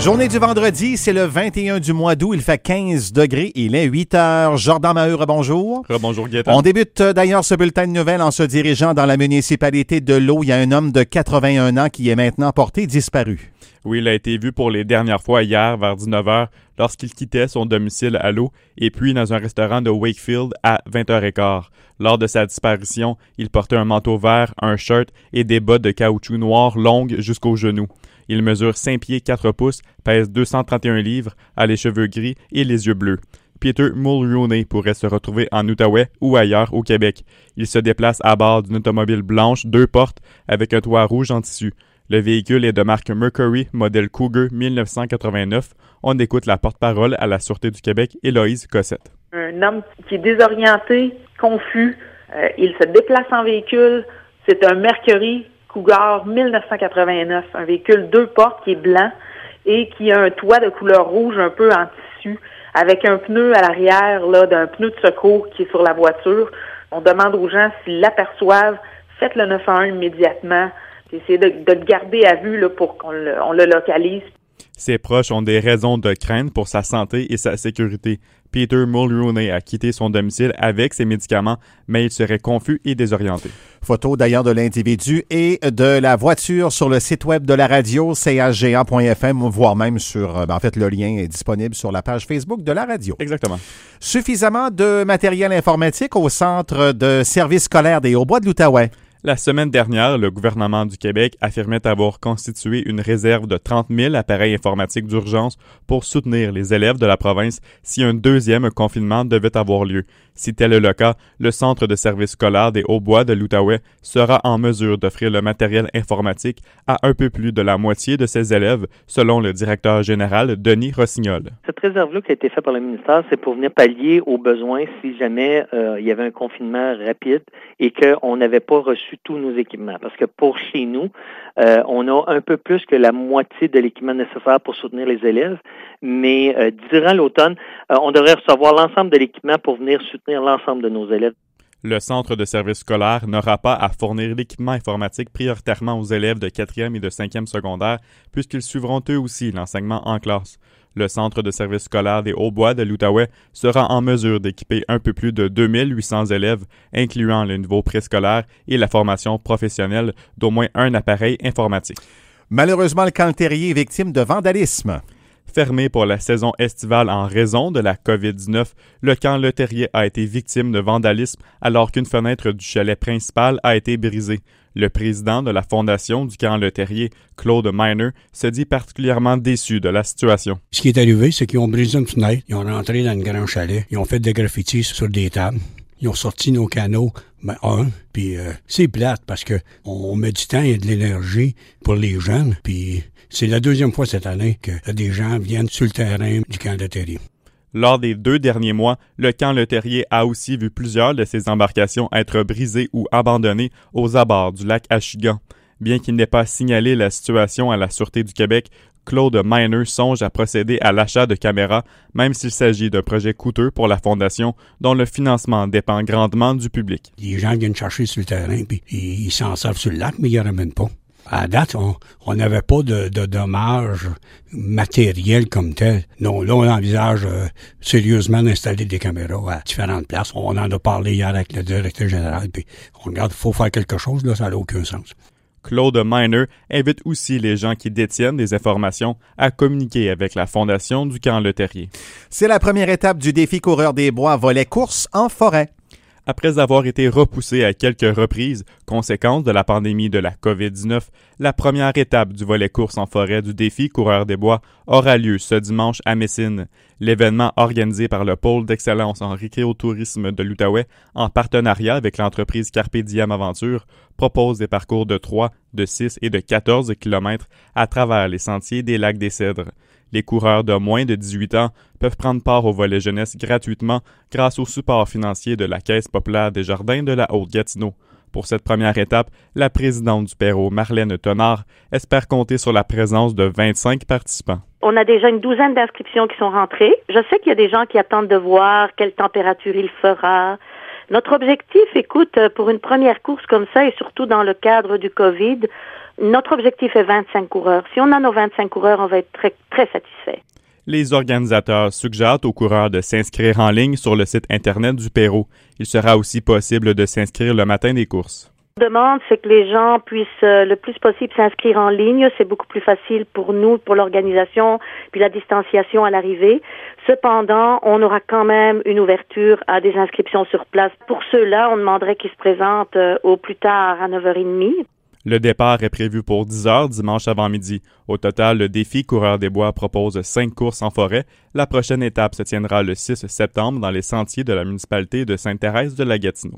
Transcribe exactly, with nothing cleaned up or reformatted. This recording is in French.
Journée du vendredi, c'est le vingt et un du mois d'août. Il fait quinze degrés. Il est huit heures. Jordan Maheu, bonjour. Bonjour, Gaëtan. On débute d'ailleurs ce bulletin de nouvelles en se dirigeant dans la municipalité de L'Eau. Il y a un homme de quatre-vingt-un ans qui est maintenant porté disparu. Oui, il a été vu pour les dernières fois hier vers dix-neuf heures lorsqu'il quittait son domicile à L'Eau et puis dans un restaurant de Wakefield à vingt heures quinze. Lors de sa disparition, il portait un manteau vert, un shirt et des bottes de caoutchouc noir longues jusqu'aux genoux. Il mesure cinq pieds quatre pouces, pèse deux cent trente et un livres, a les cheveux gris et les yeux bleus. Peter Mulroney pourrait se retrouver en Outaouais ou ailleurs au Québec. Il se déplace à bord d'une automobile blanche, deux portes, avec un toit rouge en tissu. Le véhicule est de marque Mercury, modèle Cougar dix-neuf cent quatre-vingt-neuf. On écoute la porte-parole à la Sûreté du Québec, Héloïse Cossette. Un homme qui est désorienté, confus, euh, il se déplace en véhicule. C'est un Mercury Cougar dix-neuf cent quatre-vingt-neuf, un véhicule deux portes qui est blanc et qui a un toit de couleur rouge un peu en tissu, avec un pneu à l'arrière là d'un pneu de secours qui est sur la voiture. On demande aux gens s'ils l'aperçoivent, faites le neuf un un immédiatement. Essayez de, de le garder à vue là, pour qu'on le, on le localise. Ses proches ont des raisons de crainte pour sa santé et sa sécurité. Peter Mulroney a quitté son domicile avec ses médicaments, mais il serait confus et désorienté. Photo d'ailleurs de l'individu et de la voiture sur le site web de la radio, c h g a point f m, voire même sur, ben en fait, le lien est disponible sur la page Facebook de la radio. Exactement. Suffisamment de matériel informatique au Centre de services scolaires des Hauts-Bois de l'Outaouais. La semaine dernière, le gouvernement du Québec affirmait avoir constitué une réserve de trente mille appareils informatiques d'urgence pour soutenir les élèves de la province si un deuxième confinement devait avoir lieu. Si tel est le cas, le Centre de services scolaires des Hauts-Bois de l'Outaouais sera en mesure d'offrir le matériel informatique à un peu plus de la moitié de ses élèves, selon le directeur général Denis Rossignol. Cette réserve-là qui a été faite par le ministère, c'est pour venir pallier aux besoins si jamais euh, il y avait un confinement rapide et qu'on n'avait pas reçu tous nos équipements. Parce que pour chez nous, euh, on a un peu plus que la moitié de l'équipement nécessaire pour soutenir les élèves, mais euh, durant l'automne, euh, on devrait recevoir l'ensemble de l'équipement pour venir soutenir l'ensemble de nos élèves. Le Centre de services scolaires n'aura pas à fournir l'équipement informatique prioritairement aux élèves de quatrième et de cinquième secondaire, puisqu'ils suivront eux aussi l'enseignement en classe. Le Centre de services scolaires des Hauts-Bois de l'Outaouais sera en mesure d'équiper un peu plus de deux mille huit cents élèves, incluant le niveau préscolaire et la formation professionnelle d'au moins un appareil informatique. Malheureusement, le camp Terrier est victime de vandalisme. Fermé pour la saison estivale en raison de la covid dix-neuf, le camp Le Terrier a été victime de vandalisme alors qu'une fenêtre du chalet principal a été brisée. Le président de la fondation du camp Le Terrier, Claude Miner, se dit particulièrement déçu de la situation. Ce qui est arrivé, c'est qu'ils ont brisé une fenêtre, ils ont rentré dans le grand chalet, ils ont fait des graffitis sur des tables. Ils ont sorti nos canaux, ben un, puis euh, c'est plate parce que on met du temps et de l'énergie pour les jeunes, puis c'est la deuxième fois cette année que des gens viennent sur le terrain du camp Le Terrier. Lors des deux derniers mois, le camp Le Terrier a aussi vu plusieurs de ses embarcations être brisées ou abandonnées aux abords du lac Achigan. Bien qu'il n'ait pas signalé la situation à la Sûreté du Québec, Claude Miner songe à procéder à l'achat de caméras, même s'il s'agit d'un projet coûteux pour la Fondation, dont le financement dépend grandement du public. Les gens viennent chercher sur le terrain, puis ils s'en servent sur le lac, mais ils ne ramènent pas. À date, on n'avait pas de, de dommages matériels comme tel. Non, là, on envisage euh, sérieusement d'installer des caméras à différentes places. On en a parlé hier avec le directeur général, puis on regarde, il faut faire quelque chose, là, ça n'a aucun sens. Claude Miner invite aussi les gens qui détiennent des informations à communiquer avec la Fondation du camp Le Terrier. C'est la première étape du défi Coureur des Bois volet course en forêt. Après avoir été repoussé à quelques reprises, conséquence de la pandémie de la covid dix-neuf, la première étape du volet course en forêt du défi Coureur des Bois aura lieu ce dimanche à Messine. L'événement organisé par le pôle d'excellence en récréotourisme de l'Outaouais, en partenariat avec l'entreprise Carpe Diem Aventure, propose des parcours de trois, de six et de quatorze kilomètres à travers les sentiers des lacs des Cèdres. Les coureurs de moins de dix-huit ans peuvent prendre part au volet jeunesse gratuitement grâce au support financier de la Caisse populaire des Jardins de la Haute-Gatineau. Pour cette première étape, la présidente du Perrot, Marlène Tonard, espère compter sur la présence de vingt-cinq participants. On a déjà une douzaine d'inscriptions qui sont rentrées. Je sais qu'il y a des gens qui attendent de voir quelle température il fera. Notre objectif, écoute, pour une première course comme ça, et surtout dans le cadre du COVID, Notre objectif est vingt-cinq coureurs. Si on a nos vingt-cinq coureurs, on va être très, très satisfait. Les organisateurs suggèrent aux coureurs de s'inscrire en ligne sur le site Internet du Perrot. Il sera aussi possible de s'inscrire le matin des courses. Ce qu'on demande, c'est que les gens puissent euh, le plus possible s'inscrire en ligne. C'est beaucoup plus facile pour nous, pour l'organisation, puis la distanciation à l'arrivée. Cependant, on aura quand même une ouverture à des inscriptions sur place. Pour ceux-là, on demanderait qu'ils se présentent euh, au plus tard à neuf heures trente. Le départ est prévu pour dix heures dimanche avant-midi. Au total, le défi Coureurs des Bois propose cinq courses en forêt. La prochaine étape se tiendra le six septembre dans les sentiers de la municipalité de Sainte-Thérèse de la Gatineau.